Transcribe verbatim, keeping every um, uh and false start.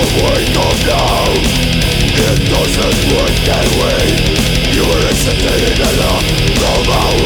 wake up now. It doesn't work that way. You are accepted enough from our